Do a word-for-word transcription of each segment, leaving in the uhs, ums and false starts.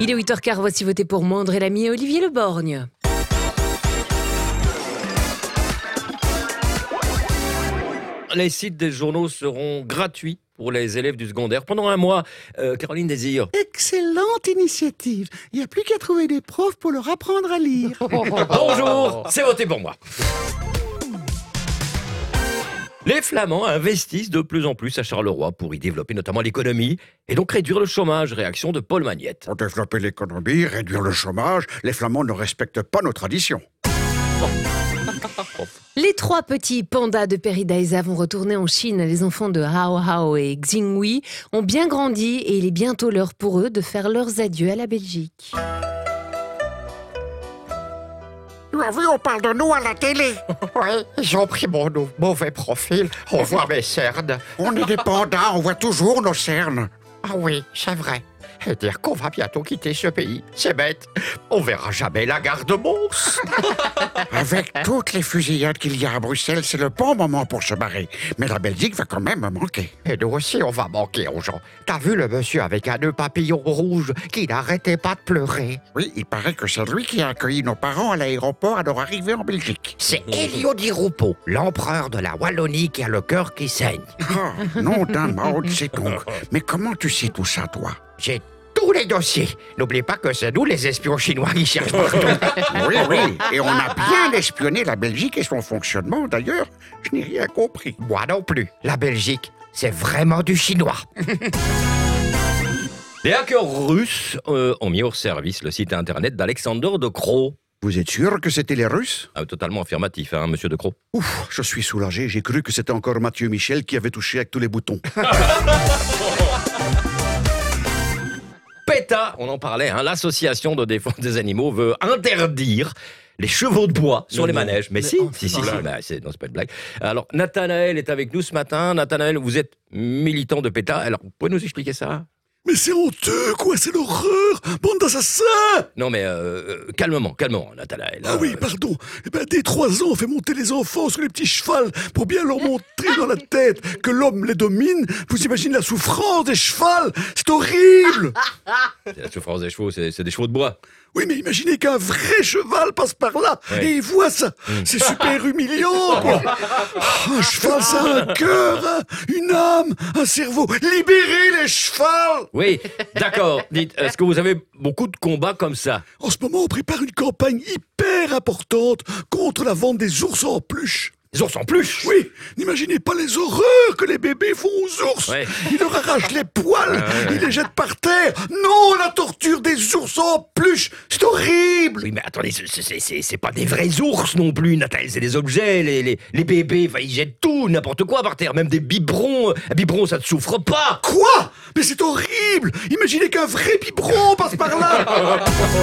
Il est huit heures quinze, voici Votez pour moi, André Lamy et Olivier Le Borgne. Les sites des journaux seront gratuits pour les élèves du secondaire pendant un mois. Euh, Caroline Désir. Excellente initiative. Il n'y a plus qu'à trouver des profs pour leur apprendre à lire. Bonjour, c'est Votez pour moi. Les Flamands investissent de plus en plus à Charleroi pour y développer notamment l'économie et donc réduire le chômage. Réaction de Paul Magnette. Pour développer l'économie, réduire le chômage, les Flamands ne respectent pas nos traditions. Les trois petits pandas de Paradise vont retourner en Chine. Les enfants de Hao Hao et Xinghui ont bien grandi et il est bientôt l'heure pour eux de faire leurs adieux à la Belgique. Tu as vu, on parle de nous à la télé. Oui, ils ont pris mon nou- mauvais profil. On voit mes cernes. On est des pandas, on voit toujours nos cernes. Ah oui, c'est vrai. Et dire qu'on va bientôt quitter ce pays, c'est bête. On verra jamais la gare de Mons. Avec toutes les fusillades qu'il y a à Bruxelles, c'est le bon moment pour se barrer. Mais la Belgique va quand même me manquer. Et nous aussi, on va manquer aux gens. T'as vu le monsieur avec un nœud papillon rouge qui n'arrêtait pas de pleurer? Oui, il paraît que c'est lui qui a accueilli nos parents à l'aéroport à leur arrivée en Belgique. C'est Elio Di Rupo, l'empereur de la Wallonie qui a le cœur qui saigne. Ah, nom d'un Mao Tse-tung. Mais comment tu sais tout ça, toi? J'ai tous les dossiers. N'oublie pas que c'est nous les espions chinois qui cherchent partout. Oui, oui, et on a bien espionné la Belgique et son fonctionnement, d'ailleurs. Je n'ai rien compris. Moi non plus. La Belgique, c'est vraiment du chinois. Les hackers russes euh, ont mis hors service le site internet d'Alexander De Croo. Vous êtes sûr que c'était les Russes? Ah, totalement affirmatif, hein, monsieur De Croo. Ouf, je suis soulagé. J'ai cru que c'était encore Mathieu Michel qui avait touché avec tous les boutons. PETA, on en parlait, hein, l'association de défense des animaux veut interdire les chevaux de bois sur Mais les non. manèges. Mais, Mais si, enfin. si, si, si, bah, c'est, non, c'est pas une blague. Alors, Nathanaël est avec nous ce matin. Nathanaël, vous êtes militant de PETA. Alors, vous pouvez nous expliquer ça? Mais c'est honteux, quoi, c'est l'horreur. Bande d'assassins. Non, mais euh, euh, calmement, calmement, Nathanaël. Ah hein. oui, pardon. Eh ben, dès trois ans, on fait monter les enfants sur les petits chevals pour bien leur montrer dans la tête que l'homme les domine. Vous imaginez la souffrance des chevals? C'est horrible. C'est la souffrance des chevaux, c'est, c'est des chevaux de bois. Oui, mais imaginez qu'un vrai cheval passe par là Ouais. et il voit ça. C'est super humiliant, quoi. Ah, un cheval, ça a un cœur, hein, une âme, un cerveau. Libérez les chevals. Oui, d'accord. Dites, est-ce que vous avez beaucoup de combats comme ça? En ce moment, on prépare une campagne hyper importante contre la vente des ours en peluche. Les ours en peluche. Oui, n'imaginez pas les horreurs que les bébés font aux ours. Ouais. Ils leur arrachent les poils, ils les jettent par terre. Non, la torture des ours en peluche, c'est horrible. Oui, mais attendez, c'est, c'est, c'est, c'est pas des vrais ours non plus, Nathanaël, c'est des objets, les, les, les bébés, enfin, ils jettent tout, n'importe quoi par terre, même des biberons. Un biberon, ça ne souffre pas. Quoi? Mais c'est horrible. Imaginez qu'un vrai biberon passe par là.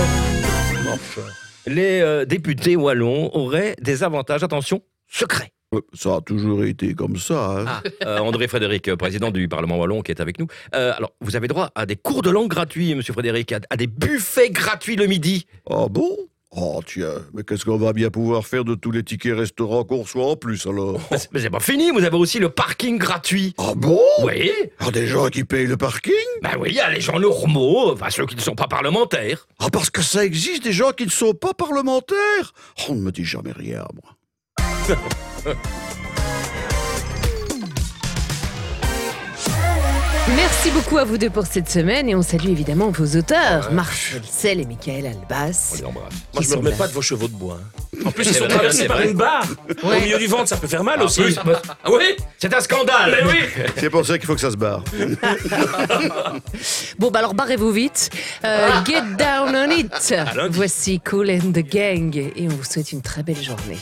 Les euh, députés wallons auraient des avantages, attention, secrets. Ça a toujours été comme ça. Hein. Euh, André Frédéric, euh, président du Parlement wallon, qui est avec nous. Euh, alors, vous avez droit à des cours de langue gratuits, monsieur Frédéric, à, à des buffets gratuits le midi. Ah bon? Oh tiens, mais qu'est-ce qu'on va bien pouvoir faire de tous les tickets restaurants qu'on reçoit en plus alors? Mais c'est, mais c'est pas fini, vous avez aussi le parking gratuit. Ah bon? Oui, Ah, des gens qui payent le parking? ben oui, il y a les gens normaux, enfin ceux qui ne sont pas parlementaires. Ah, parce que ça existe des gens qui ne sont pas parlementaires? On ne me dit jamais rien, moi. Merci beaucoup à vous deux pour cette semaine et on salue évidemment vos auteurs, Marcel Sel et Michael Albas. On les embrasse. Moi, je sont me remets là. pas de vos chevaux de bois. hein. En plus, ils C'est sont vrai, traversés c'est par vrai. une barre. Ouais. Au milieu du ventre, ça peut faire mal aussi. Ah, plus, ah oui, c'est un scandale. Mais oui. C'est pour ça qu'il faut que ça se barre. Bon, bah alors barrez-vous vite. Euh, get down on it. lundi. Voici Cool and the Gang et on vous souhaite une très belle journée.